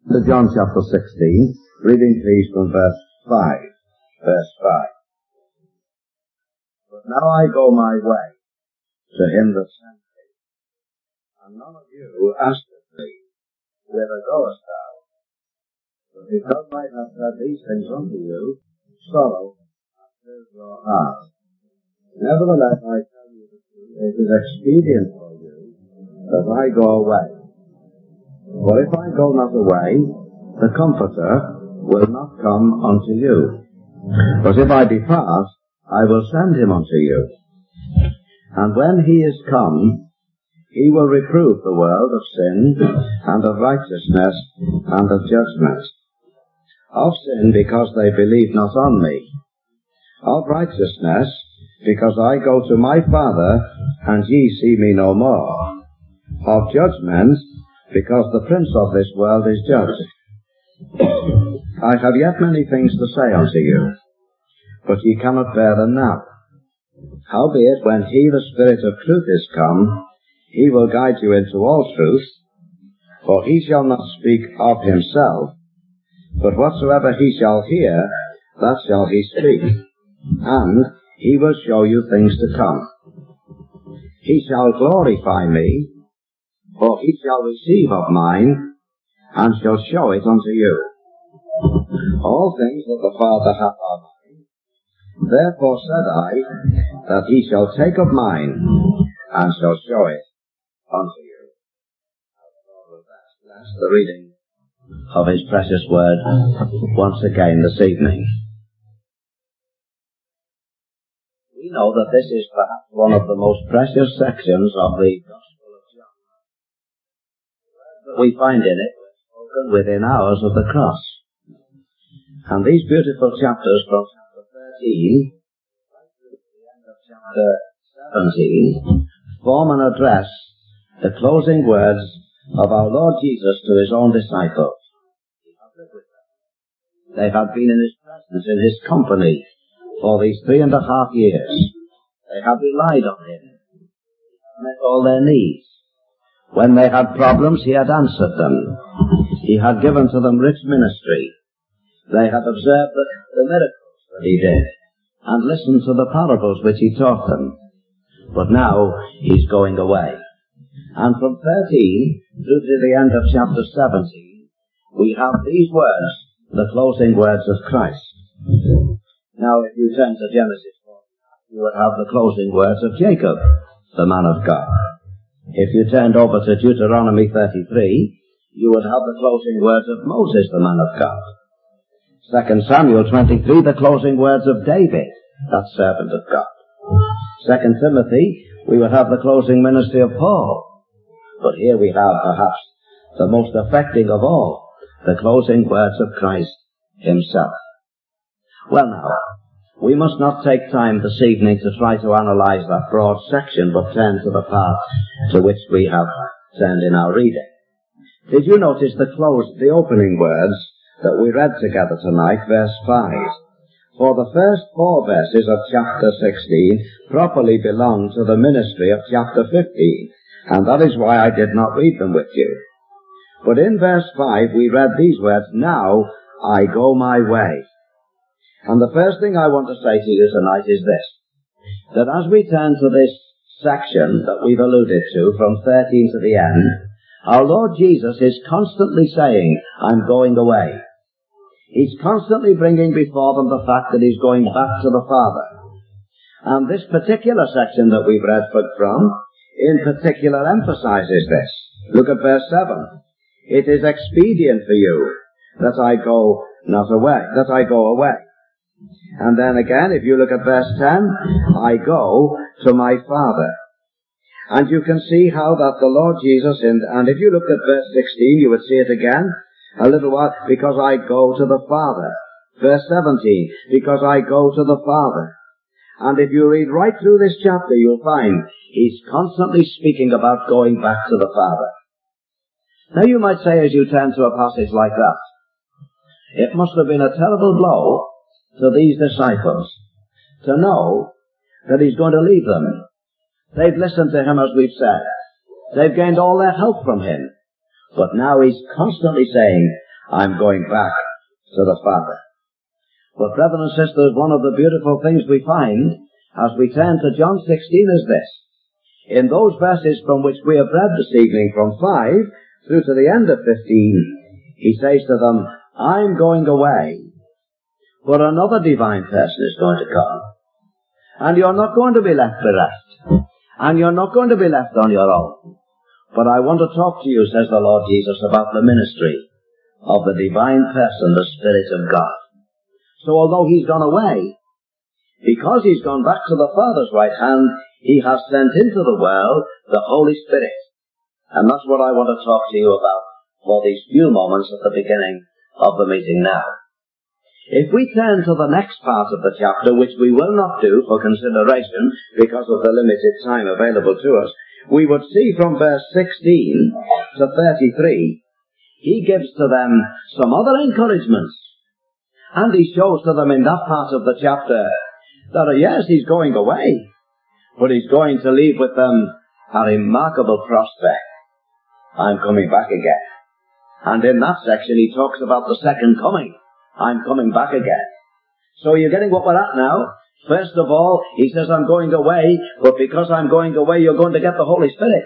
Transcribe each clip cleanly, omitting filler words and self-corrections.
To John chapter 16, reading please from verse 5. Verse 5. But now I go my way to him that sent me, and none of you asketh me, whither goest thou? But because I have said these things unto you, sorrow hath filled your heart. Nevertheless I tell you the truth, it is expedient for you that I go away. For if I go not away, the Comforter will not come unto you. But if I depart, I will send him unto you. And when he is come, he will reprove the world of sin, and of righteousness, and of judgment. Of sin, because they believe not on me. Of righteousness, because I go to my Father, and ye see me no more. Of judgment, because the prince of this world is judged. I have yet many things to say unto you, but ye cannot bear them now. Howbeit, when he, the Spirit of truth, is come, he will guide you into all truth, for he shall not speak of himself, but whatsoever he shall hear, that shall he speak, and he will show you things to come. He shall glorify me, for he shall receive of mine, and shall show it unto you. All things that the Father hath are mine. Therefore said I, that he shall take of mine, and shall show it unto you. Bless the reading of his precious word once again this evening. We know that this is perhaps one of the most precious sections of the Gospel of John. We find in it spoken within hours of the cross. And these beautiful chapters from chapter 13 right through to the end of chapter 17 form and address the closing words of our Lord Jesus to his own disciples. They had been in his presence, in his company, for these 3.5 years. They had relied on him. He had met all their needs. When they had problems, he had answered them. He had given to them rich ministry. They had observed the miracles that he did, and listened to the parables which he taught them. But now he's going away. And from 13 through to the end of chapter 17, we have these words, the closing words of Christ. Now if you turn to Genesis 4, you would have the closing words of Jacob, the man of God. If you turned over to Deuteronomy 33, you would have the closing words of Moses, the man of God. 2 Samuel 23, the closing words of David, that servant of God. 2 Timothy, we would have the closing ministry of Paul. But here we have perhaps the most affecting of all, the closing words of Christ himself. Well now, we must not take time this evening to try to analyze that broad section, but turn to the part to which we have turned in our reading. Did you notice the opening words that we read together tonight, verse 5? For the first 4 verses of chapter 16 properly belong to the ministry of chapter 15, and that is why I did not read them with you. But in verse 5 we read these words, now I go my way. And the first thing I want to say to you tonight is this, that as we turn to this section that we've alluded to from 13 to the end, our Lord Jesus is constantly saying, I'm going away. He's constantly bringing before them the fact that he's going back to the Father. And this particular section that we've read from, in particular emphasizes this. Look at verse 7. It is expedient for you that I go away. And then again, if you look at verse 10, I go to my Father. And you can see how that the Lord Jesus, and if you look at verse 16, you would see it again, a little while, because I go to the Father. Verse 17, because I go to the Father. And if you read right through this chapter, you'll find he's constantly speaking about going back to the Father. Now you might say, as you turn to a passage like that, it must have been a terrible blow to these disciples to know that he's going to leave them. They've listened to him, as we've said. They've gained all their help from him. But now he's constantly saying, I'm going back to the Father. But brethren and sisters, one of the beautiful things we find as we turn to John 16 is this. In those verses from which we have read this evening, from 5 through to the end of 15, he says to them, I'm going away, but another divine person is going to come. And you're not going to be left bereft. And you're not going to be left on your own. But I want to talk to you, says the Lord Jesus, about the ministry of the divine person, the Spirit of God. So although he's gone away, because he's gone back to the Father's right hand, he has sent into the world the Holy Spirit. And that's what I want to talk to you about for these few moments at the beginning of the meeting now. If we turn to the next part of the chapter, which we will not do for consideration because of the limited time available to us, we would see from verse 16 to 33, he gives to them some other encouragements. And he shows to them in that part of the chapter that, yes, he's going away, but he's going to leave with them a remarkable prospect. I'm coming back again. And in that section he talks about the second coming. I'm coming back again. So you're getting what we're at now. First of all, he says, I'm going away, but because I'm going away, you're going to get the Holy Spirit.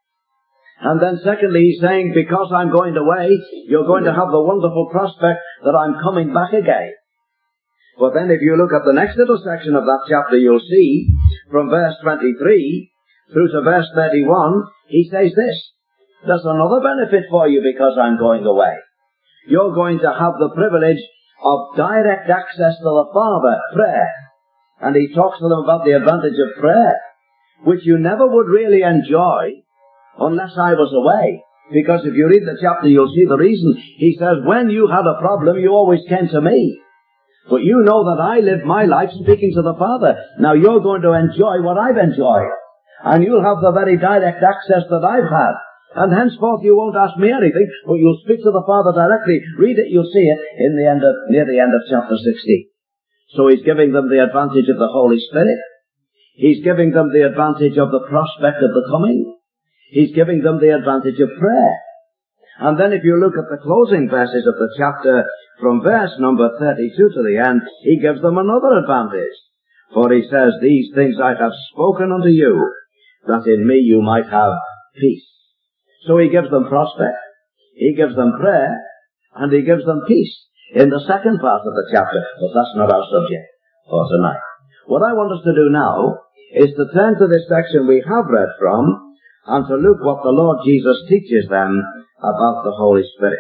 And then secondly, he's saying, because I'm going away, you're going to have the wonderful prospect that I'm coming back again. But then if you look at the next little section of that chapter, you'll see, from verse 23 through to verse 31, he says this, there's another benefit for you because I'm going away. You're going to have the privilege of direct access to the Father, prayer. And he talks to them about the advantage of prayer, which you never would really enjoy unless I was away. Because if you read the chapter, you'll see the reason. He says, when you had a problem, you always came to me. But you know that I lived my life speaking to the Father. Now you're going to enjoy what I've enjoyed. And you'll have the very direct access that I've had. And henceforth you won't ask me anything, but you'll speak to the Father directly. Read it, you'll see it near the end of chapter 16. So he's giving them the advantage of the Holy Spirit. He's giving them the advantage of the prospect of the coming. He's giving them the advantage of prayer. And then if you look at the closing verses of the chapter, from verse number 32 to the end, he gives them another advantage. For he says, these things I have spoken unto you, that in me you might have peace. So he gives them prospect, he gives them prayer, and he gives them peace in the second part of the chapter. But that's not our subject for tonight. What I want us to do now is to turn to this section we have read from, and to look what the Lord Jesus teaches them about the Holy Spirit.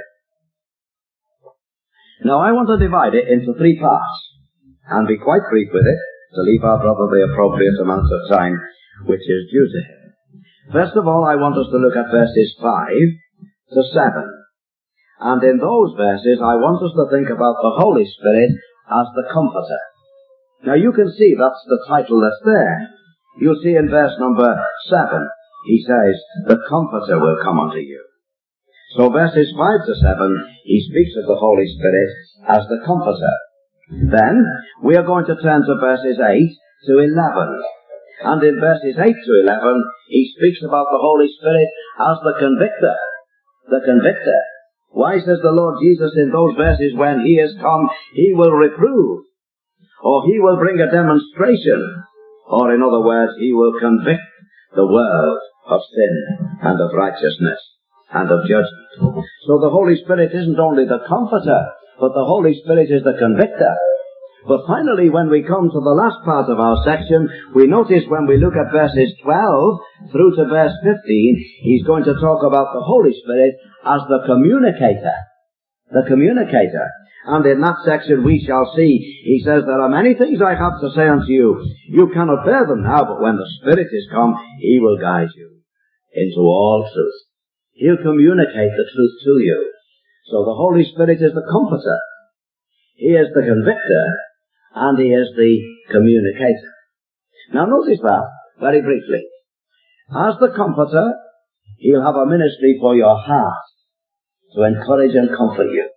Now I want to divide it into three parts, and be quite brief with it, to leave our brother the appropriate amount of time which is due to him. First of all, I want us to look at verses 5 to 7. And in those verses, I want us to think about the Holy Spirit as the Comforter. Now you can see that's the title that's there. You'll see in verse number 7, he says, the Comforter will come unto you. So verses 5 to 7, he speaks of the Holy Spirit as the Comforter. Then, we are going to turn to verses 8 to 11. And in verses 8 to 11, he speaks about the Holy Spirit as the Convictor. The Convictor. Why, says the Lord Jesus in those verses, when he is come, he will reprove, or he will bring a demonstration, or in other words, he will convict the world of sin and of righteousness and of judgment. So the Holy Spirit isn't only the Comforter, but the Holy Spirit is the Convictor. But finally, when we come to the last part of our section, we notice when we look at verses 12 through to verse 15, he's going to talk about the Holy Spirit as the communicator. The communicator. And in that section we shall see, he says, there are many things I have to say unto you. You cannot bear them now, but when the Spirit is come, he will guide you into all truth. He'll communicate the truth to you. So the Holy Spirit is the Comforter. He is the Convictor, and he is the communicator. Now notice that, very briefly. As the Comforter, he'll have a ministry for your heart, to encourage and comfort you.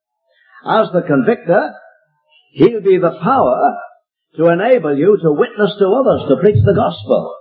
As the Convictor, he'll be the power to enable you to witness to others, to preach the gospel.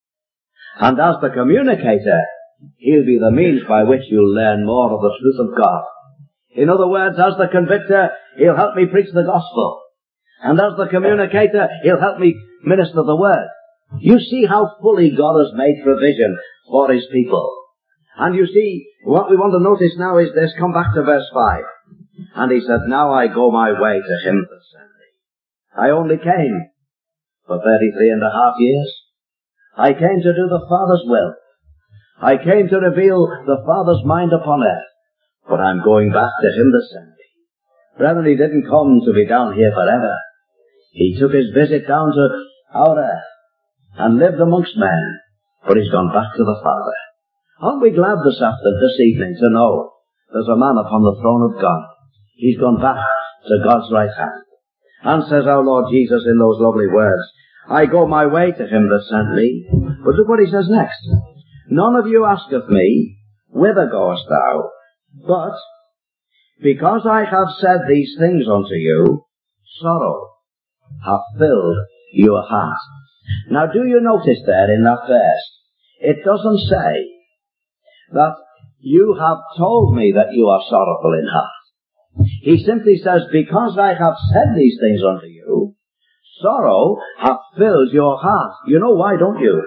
And as the communicator, he'll be the means by which you'll learn more of the truth of God In other words, as the convictor, he'll help me preach the gospel. And as the communicator, he'll help me minister the word. You see how fully God has made provision for his people. And you see, what we want to notice now is this. Come back to verse 5. And he said, now I go my way to him that sent me. I only came for 33.5 years. I came to do the Father's will. I came to reveal the Father's mind upon earth. But I'm going back to him that sent me. Brethren, he didn't come to be down here forever. He took his visit down to our earth and lived amongst men, but he's gone back to the Father. Aren't we glad this evening to know there's a man upon the throne of God? He's gone back to God's right hand. And says our Lord Jesus in those lovely words, I go my way to him that sent me. But look what he says next. None of you asketh me, whither goest thou? But because I have said these things unto you, sorrow hath filled your heart. Now do you notice there in that verse, it doesn't say that you have told me that you are sorrowful in heart. He simply says, because I have said these things unto you, sorrow hath filled your heart. You know why, don't you?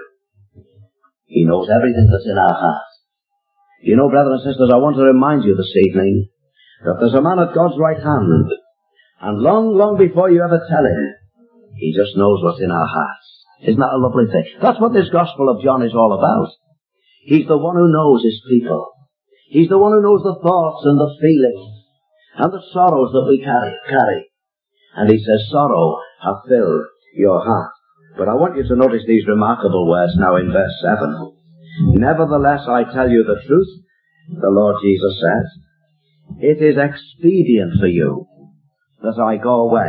He knows everything that's in our heart. You know, brothers and sisters, I want to remind you this evening that there's a man at God's right hand, and long, long before you ever tell him, he just knows what's in our hearts. Isn't that a lovely thing? That's what this Gospel of John is all about. He's the one who knows his people. He's the one who knows the thoughts and the feelings and the sorrows that we carry. And he says, sorrow hath filled your heart. But I want you to notice these remarkable words now in verse 7. Nevertheless, I tell you the truth, the Lord Jesus says, it is expedient for you that I go away.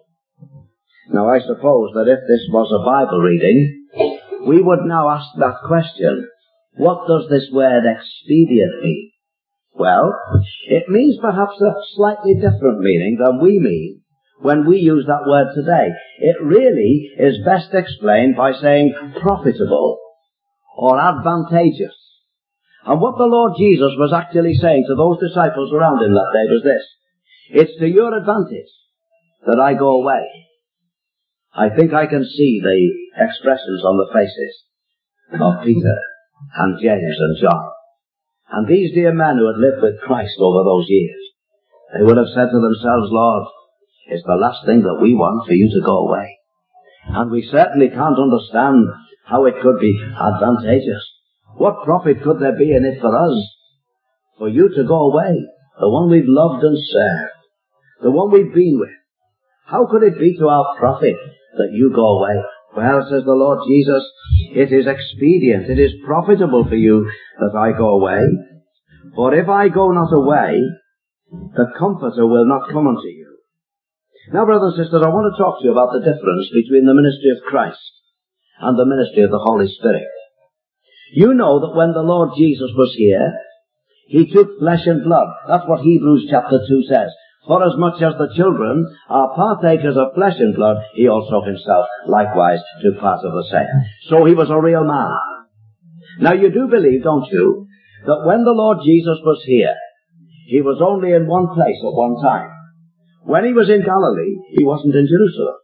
Now, I suppose that if this was a Bible reading, we would now ask that question. What does this word expedient mean? Well, it means perhaps a slightly different meaning than we mean when we use that word today. It really is best explained by saying profitable or advantageous. And what the Lord Jesus was actually saying to those disciples around him that day was this. It's to your advantage that I go away. I think I can see the expressions on the faces of Peter and James and John. And these dear men who had lived with Christ over those years, they would have said to themselves, Lord, it's the last thing that we want for you to go away. And we certainly can't understand how it could be advantageous. What profit could there be in it for us? For you to go away, the one we've loved and served, the one we've been with. How could it be to our profit that you go away? Well, says the Lord Jesus, it is expedient, it is profitable for you that I go away. For if I go not away, the Comforter will not come unto you. Now, brothers and sisters, I want to talk to you about the difference between the ministry of Christ and the ministry of the Holy Spirit. You know that when the Lord Jesus was here, he took flesh and blood. That's what Hebrews chapter 2 says. For as much as the children are partakers of flesh and blood, he also himself likewise took part of the same. So he was a real man. Now you do believe, don't you, that when the Lord Jesus was here, he was only in one place at one time. When he was in Galilee, he wasn't in Jerusalem.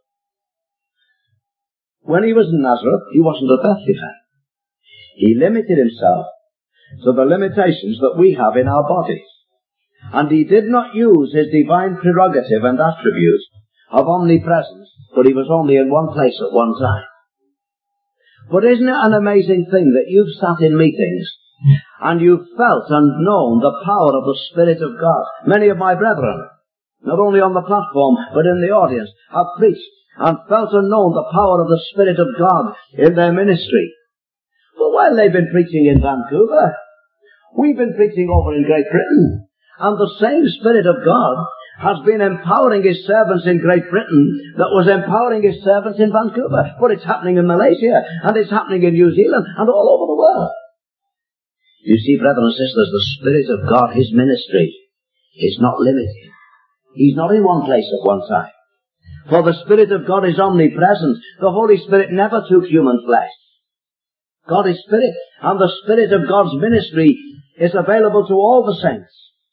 When he was in Nazareth, he wasn't at Bethlehem. He limited himself to the limitations that we have in our bodies. And he did not use his divine prerogative and attribute of omnipresence, but he was only in one place at one time. But isn't it an amazing thing that you've sat in meetings and you've felt and known the power of the Spirit of God? Many of my brethren, not only on the platform, but in the audience, have preached and felt and known the power of the Spirit of God in their ministry. But while they've been preaching in Vancouver, we've been preaching over in Great Britain. And the same Spirit of God has been empowering his servants in Great Britain that was empowering his servants in Vancouver. But it's happening in Malaysia, and it's happening in New Zealand, and all over the world. You see, brothers and sisters, the Spirit of God, his ministry, is not limited. He's not in one place at one time. For the Spirit of God is omnipresent. The Holy Spirit never took human flesh. God is Spirit, and the Spirit of God's ministry is available to all the saints.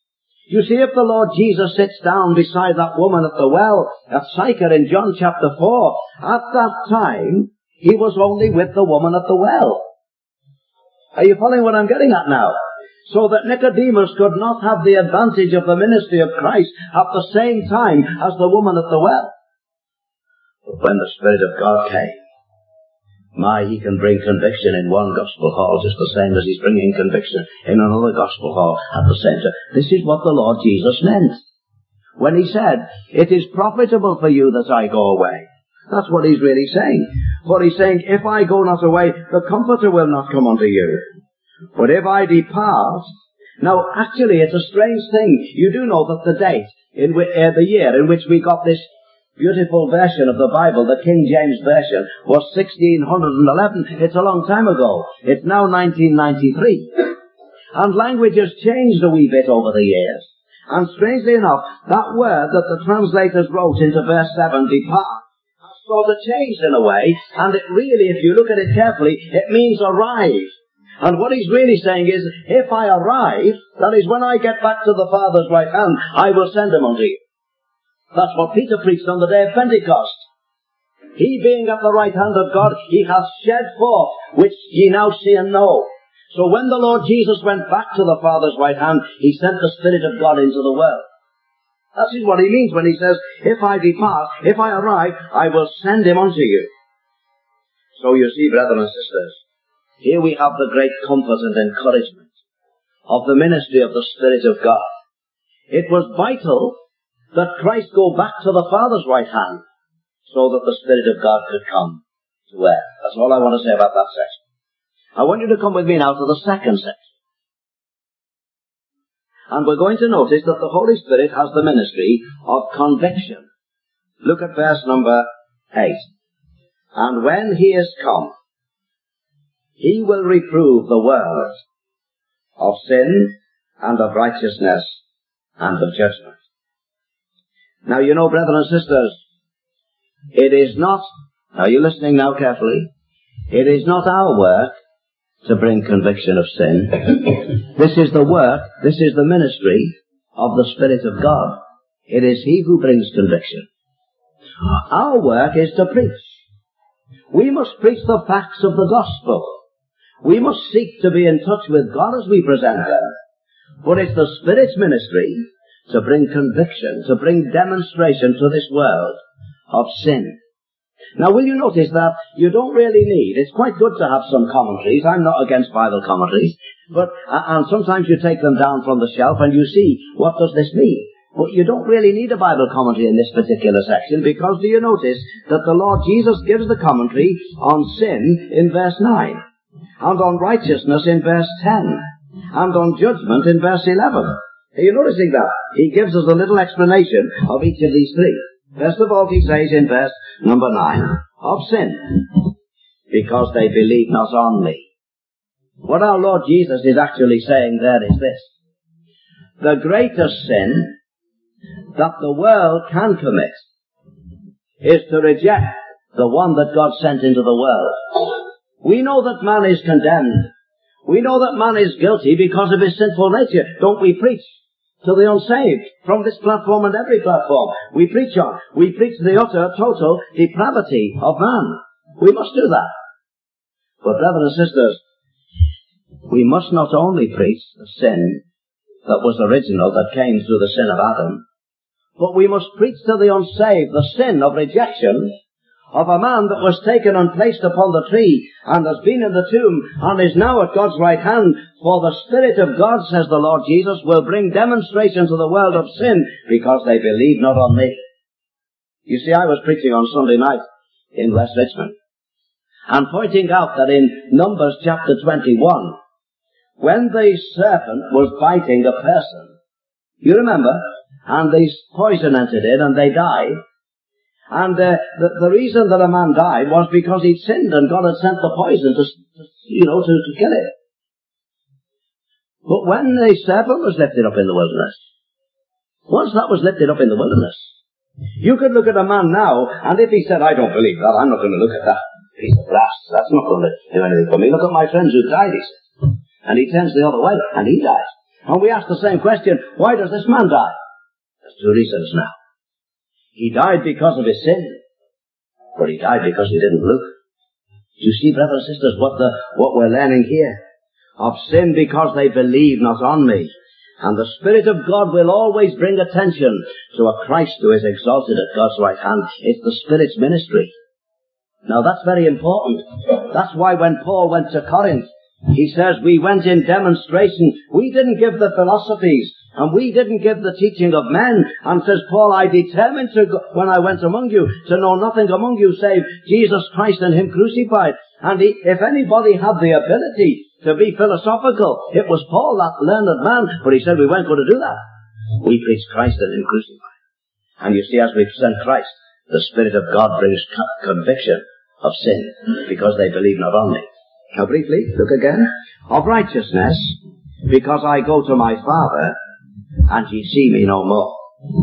You see, if the Lord Jesus sits down beside that woman at the well at Sychar in John chapter 4, at that time, he was only with the woman at the well. Are you following what I'm getting at now? So that Nicodemus could not have the advantage of the ministry of Christ at the same time as the woman at the well. But when the Spirit of God came, he can bring conviction in one gospel hall just the same as he's bringing conviction in another gospel hall at the same time. This is what the Lord Jesus meant when he said, it is profitable for you that I go away. That's what he's really saying. For he's saying, if I go not away, the Comforter will not come unto you. But if I depart... Now, actually, it's a strange thing. You do know that the date, the year in which we got this beautiful version of the Bible, the King James Version, was 1611. It's a long time ago. It's now 1993. And language has changed a wee bit over the years. And strangely enough, that word that the translators wrote into verse 7, depart, has sort of changed in a way, and it really, if you look at it carefully, it means arrive. And what he's really saying is, if I arrive, that is when I get back to the Father's right hand, I will send him unto you. That's what Peter preached on the day of Pentecost. He being at the right hand of God, he hath shed forth, which ye now see and know. So when the Lord Jesus went back to the Father's right hand, he sent the Spirit of God into the world. That is what he means when he says, if I depart, if I arrive, I will send him unto you. So you see, brethren and sisters, here we have the great comfort and encouragement of the ministry of the Spirit of God. It was vital that Christ go back to the Father's right hand so that the Spirit of God could come to earth. That's all I want to say about that section. I want you to come with me now to the second section. And we're going to notice that the Holy Spirit has the ministry of conviction. Look at verse number 8. And when he is come, he will reprove the world of sin and of righteousness and of judgment. Now, you know, brethren and sisters, it is not, are you listening now carefully? It is not our work to bring conviction of sin. This is the work, this is the ministry of the Spirit of God. It is he who brings conviction. Our work is to preach. We must preach the facts of the gospel. We must seek to be in touch with God as we present them. But it's the Spirit's ministry to bring conviction, to bring demonstration to this world of sin. Now, will you notice that you don't really need, it's quite good to have some commentaries. I'm not against Bible commentaries, but, and sometimes you take them down from the shelf and you see, what does this mean? But you don't really need a Bible commentary in this particular section, because do you notice that the Lord Jesus gives the commentary on sin in verse 9, and on righteousness in verse 10, and on judgment in verse 11. Are you noticing that? He gives us a little explanation of each of these three. First of all, he says in verse number 9, of sin, because they believe not on me. What our Lord Jesus is actually saying there is this: the greatest sin that the world can commit is to reject the one that God sent into the world. We know that man is condemned. We know that man is guilty because of his sinful nature. Don't we preach to the unsaved from this platform and every platform? We preach the utter, total depravity of man. We must do that. But brothers and sisters, we must not only preach the sin that was original, that came through the sin of Adam, but we must preach to the unsaved the sin of rejection of a man that was taken and placed upon the tree and has been in the tomb and is now at God's right hand. For the Spirit of God, says the Lord Jesus, will bring demonstration to the world of sin because they believe not on me. You see, I was preaching on Sunday night in West Richmond and pointing out that in Numbers chapter 21, when the serpent was biting a person, you remember, and the poison entered in and they died. And the reason that a man died was because he'd sinned and God had sent the poison to kill him. But when the serpent was lifted up in the wilderness, once that was lifted up in the wilderness, you could look at a man now, and if he said, I don't believe that, I'm not going to look at that piece of brass, that's not going to do anything for me. Look at my friends who died, he said. And he turns the other way, and he dies. And we ask the same question, why does this man die? There's two reasons now. He died because of his sin, but he died because he didn't look. Do you see, brothers and sisters, what we're learning here? Of sin because they believe not on me. And the Spirit of God will always bring attention to a Christ who is exalted at God's right hand. It's the Spirit's ministry. Now that's very important. That's why when Paul went to Corinth, he says, we went in demonstration. We didn't give the philosophies, and we didn't give the teaching of men. And says Paul, I determined to, when I went among you, to know nothing among you save Jesus Christ and Him crucified. And if anybody had the ability to be philosophical, it was Paul, that learned man. But he said we weren't going to do that. We preached Christ and Him crucified. And you see, as we present Christ, the Spirit of God brings conviction of sin, because they believe not on me. Now briefly, look again. Of righteousness, because I go to my Father, and ye see me no more.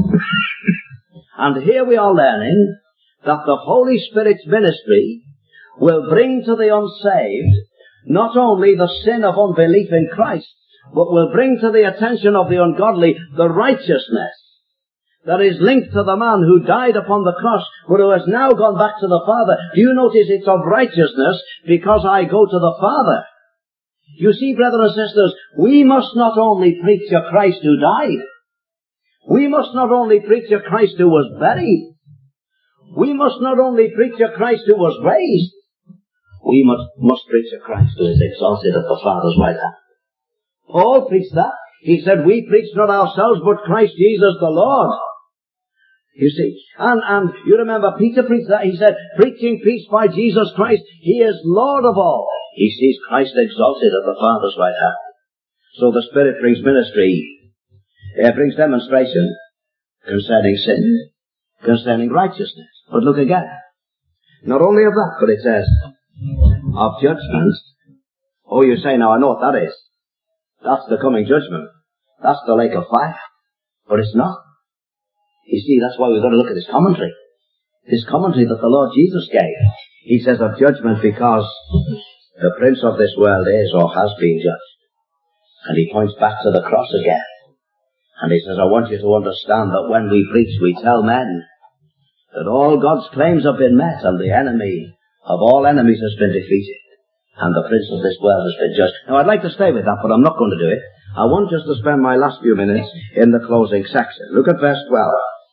And here we are learning that the Holy Spirit's ministry will bring to the unsaved not only the sin of unbelief in Christ, but will bring to the attention of the ungodly the righteousness that is linked to the man who died upon the cross, but who has now gone back to the Father. Do you notice it's of righteousness because I go to the Father? You see, brothers and sisters, we must not only preach a Christ who died. We must not only preach a Christ who was buried. We must not only preach a Christ who was raised. We must preach a Christ who is exalted at the Father's right hand. Paul preached that. He said, we preach not ourselves, but Christ Jesus the Lord. You see, and you remember Peter preached that. He said, preaching peace by Jesus Christ, He is Lord of all. He sees Christ exalted at the Father's right hand. So the Spirit brings ministry. It brings demonstration concerning sin, concerning righteousness. But look again. Not only of that, but it says, of judgment. Oh, you say, now I know what that is. That's the coming judgment. That's the lake of fire. But it's not. You see, that's why we've got to look at this commentary. This commentary that the Lord Jesus gave. He says of judgment because the prince of this world is or has been judged. And he points back to the cross again. And he says, I want you to understand that when we preach, we tell men that all God's claims have been met and the enemy of all enemies has been defeated. And the prince of this world has been judged. Now I'd like to stay with that, but I'm not going to do it. I want us to spend my last few minutes in the closing section. Look at verse 12.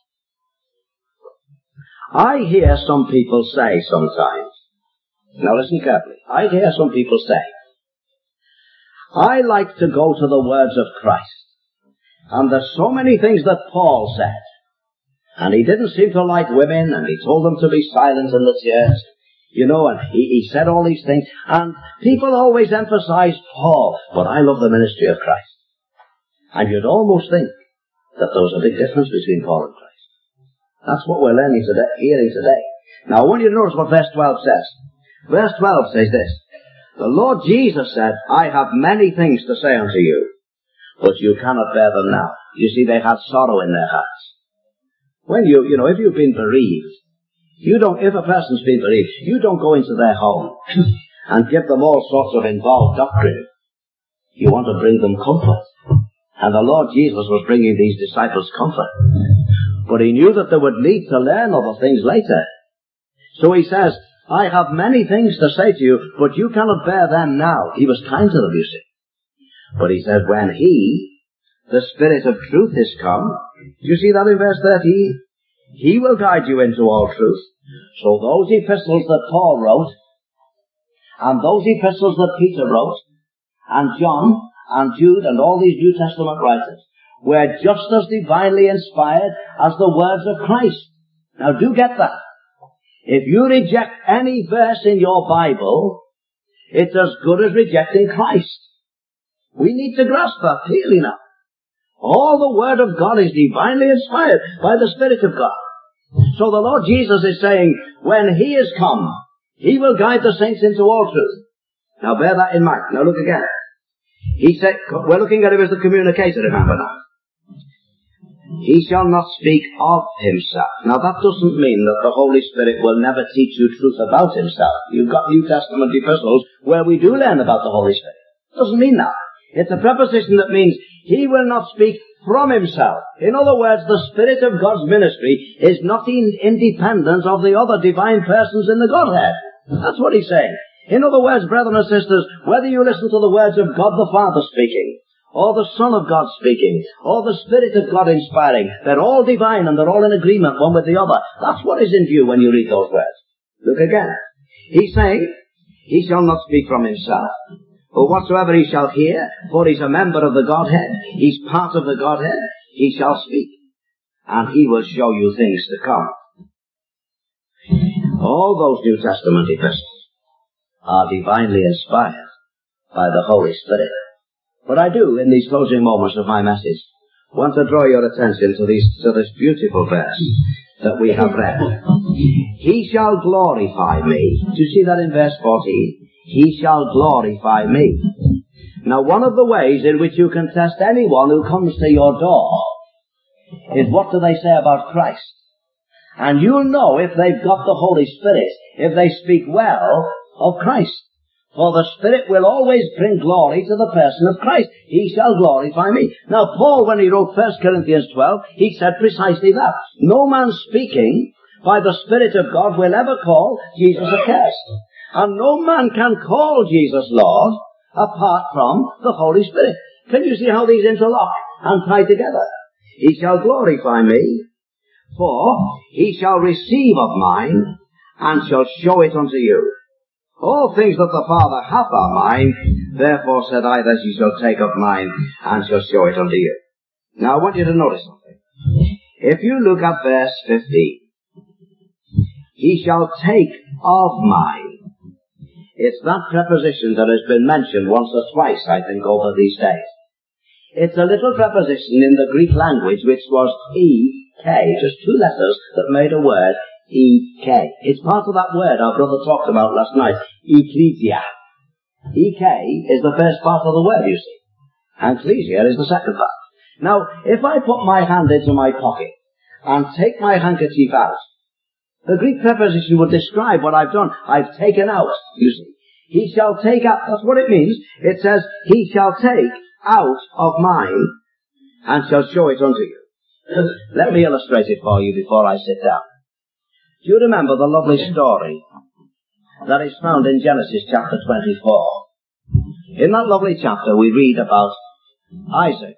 I hear some people say sometimes, now listen carefully, I hear some people say, I like to go to the words of Christ. And there's so many things that Paul said. And he didn't seem to like women, and he told them to be silent in the church. You know, and he said all these things. And people always emphasize Paul, but I love the ministry of Christ. And you'd almost think that there was a big difference between Paul and Christ. That's what we're learning today, hearing today. Now I want you to notice what verse 12 says. Verse 12 says this. The Lord Jesus said, I have many things to say unto you, but you cannot bear them now. You see, they had sorrow in their hearts. When if you've been bereaved, if a person's been bereaved, you don't go into their home and give them all sorts of involved doctrine. You want to bring them comfort. And the Lord Jesus was bringing these disciples comfort. But he knew that they would need to learn other things later. So he says, I have many things to say to you, but you cannot bear them now. He was kind to them, you see. But he says, when He, the Spirit of truth, is come, do you see that in verse 13? He will guide you into all truth. So those epistles that Paul wrote, and those epistles that Peter wrote, and John, and Jude, and all these New Testament writers, were just as divinely inspired as the words of Christ. Now do get that. If you reject any verse in your Bible, it's as good as rejecting Christ. We need to grasp that clearly now. All the Word of God is divinely inspired by the Spirit of God. So the Lord Jesus is saying, when He is come, He will guide the saints into all truth. Now bear that in mind. Now look again. He said, we're looking at Him as the communicator, remember that. He shall not speak of Himself. Now that doesn't mean that the Holy Spirit will never teach you truth about Himself. You've got New Testament epistles where we do learn about the Holy Spirit. It doesn't mean that. It's a preposition that means he will not speak from himself. In other words, the Spirit of God's ministry is not in independence of the other divine persons in the Godhead. That's what he's saying. In other words, brethren and sisters, whether you listen to the words of God the Father speaking, or the Son of God speaking, or the Spirit of God inspiring, they're all divine and they're all in agreement one with the other. That's what is in view when you read those words. Look again. He's saying, he shall not speak from himself, but whatsoever he shall hear, for he's a member of the Godhead, he's part of the Godhead, he shall speak, and he will show you things to come. All those New Testament epistles are divinely inspired by the Holy Spirit. But I do, in these closing moments of my message, want to draw your attention to this beautiful verse that we have read. He shall glorify me. Do you see that in verse 14? He shall glorify me. Now, one of the ways in which you can test anyone who comes to your door is what do they say about Christ? And you'll know if they've got the Holy Spirit, if they speak well of Christ. For the Spirit will always bring glory to the person of Christ. He shall glorify me. Now, Paul, when he wrote 1 Corinthians 12, he said precisely that. No man speaking by the Spirit of God will ever call Jesus accursed. And no man can call Jesus Lord apart from the Holy Spirit. Can you see how these interlock and tie together? He shall glorify me, for he shall receive of mine, and shall show it unto you. All things that the Father hath are mine, therefore said I that ye shall take of mine, and shall show it unto you. Now I want you to notice something. If you look at verse 15, he shall take of mine. It's that preposition that has been mentioned once or twice, I think, over these days. It's a little preposition in the Greek language which was E-K, just two letters that made a word, E-K. It's part of that word our brother talked about last night, ecclesia. E-K is the first part of the word, you see. And ecclesia is the second part. Now, if I put my hand into my pocket and take my handkerchief out, the Greek preposition would describe what I've done. I've taken out, you see. He shall take out, that's what it means. It says, he shall take out of mine and shall show it unto you. Let me illustrate it for you before I sit down. Do you remember the lovely story that is found in Genesis chapter 24? In that lovely chapter we read about Isaac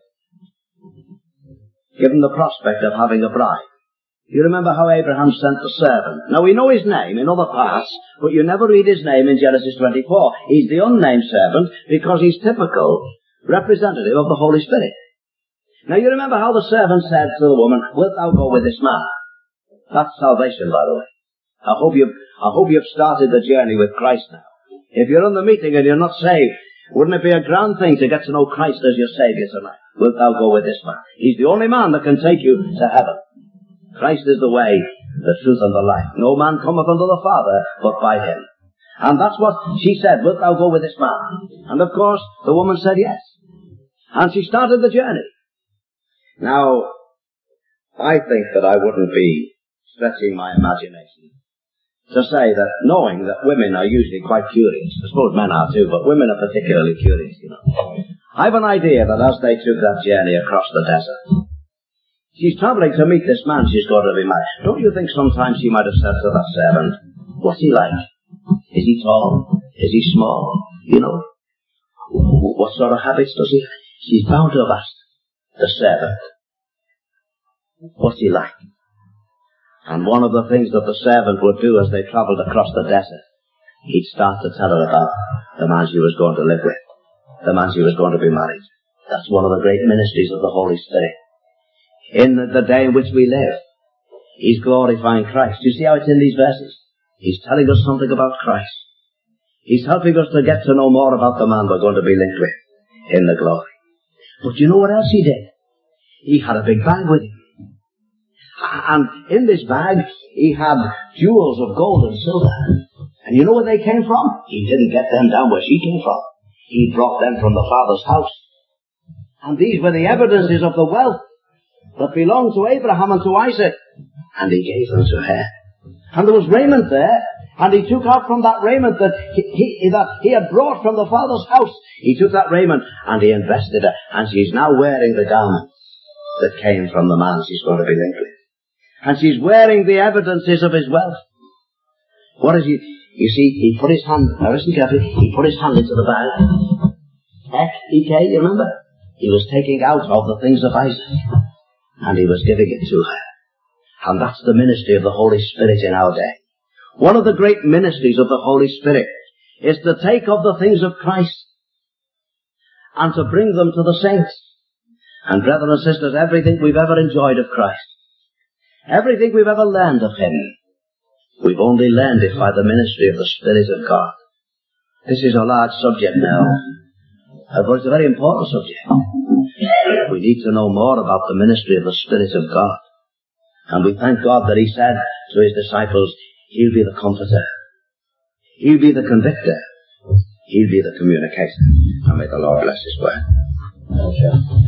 given the prospect of having a bride. You remember how Abraham sent the servant. Now we know his name in other parts, but you never read his name in Genesis 24. He's the unnamed servant because he's typical representative of the Holy Spirit. Now you remember how the servant said to the woman, wilt thou go with this man? That's salvation, by the way. I hope you've started the journey with Christ now. If you're in the meeting and you're not saved, wouldn't it be a grand thing to get to know Christ as your Saviour tonight? Wilt thou go with this man? He's the only man that can take you to heaven. Christ is the way, the truth, and the life. No man cometh unto the Father but by him. And that's what she said, wilt thou go with this man? And of course, the woman said yes. And she started the journey. Now, I think that I wouldn't be stretching my imagination to say that, knowing that women are usually quite curious, I suppose men are too, but women are particularly curious, you know. I have an idea that as they took that journey across the desert, she's travelling to meet this man she's going to be married. Don't you think sometimes she might have said to that servant, what's he like? Is he tall? Is he small? You know, what sort of habits does he have? She's bound to have asked the servant, what's he like? And one of the things that the servant would do as they travelled across the desert, he'd start to tell her about the man she was going to live with, the man she was going to be married. That's one of the great ministries of the Holy Spirit. In the day in which we live, he's glorifying Christ. Do you see how it's in these verses? He's telling us something about Christ. He's helping us to get to know more about the man we're going to be linked with in the glory. But you know what else he did? He had a big bag with him. And in this bag, he had jewels of gold and silver. And you know where they came from? He didn't get them down where she came from. He brought them from the Father's house. And these were the evidences of the wealth that belonged to Abraham and to Isaac. And he gave them to her. And there was raiment there. And he took out from that raiment that he had brought from the Father's house. He took that raiment and he invested it. And she's now wearing the garment that came from the man she's going to be linked with. And she's wearing the evidences of his wealth. What is he? You see, he put his hand, now listen carefully, he put his hand into the bag. Ek, you remember? He was taking out of the things of Isaac. And he was giving it to her. And that's the ministry of the Holy Spirit in our day. One of the great ministries of the Holy Spirit is to take of the things of Christ and to bring them to the saints. And brethren and sisters, everything we've ever enjoyed of Christ, everything we've ever learned of Him, we've only learned it by the ministry of the Spirit of God. This is a large subject now, but it's a very important subject. We need to know more about the ministry of the Spirit of God. And we thank God that He said to His disciples, He'll be the comforter. He'll be the convictor. He'll be the communicator. And may the Lord bless His word.